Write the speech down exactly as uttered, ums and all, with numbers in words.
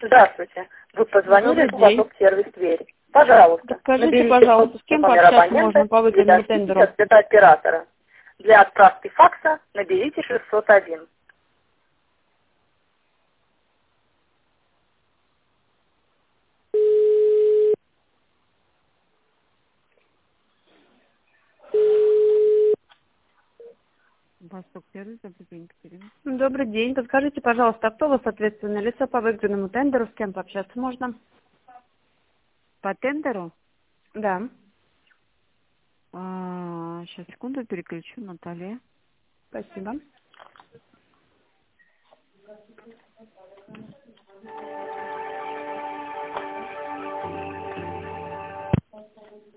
Здравствуйте. Вы позвонили в Добрый день. Восток сервис Тверь. Пожалуйста, Скажите, наберите пожалуйста, с кем номер пообщаться абонента можно по и выгодному дождитесь тендеру? ответа оператора. Для отправки факса наберите шестьсот один. Восток сервис, добрый день, Катерина. Добрый день. Подскажите, пожалуйста, а кто у вас ответственное лицо по выигранному тендеру, с кем пообщаться можно? По тендеру? Да. А, сейчас, секунду, переключу, Наталья. Спасибо.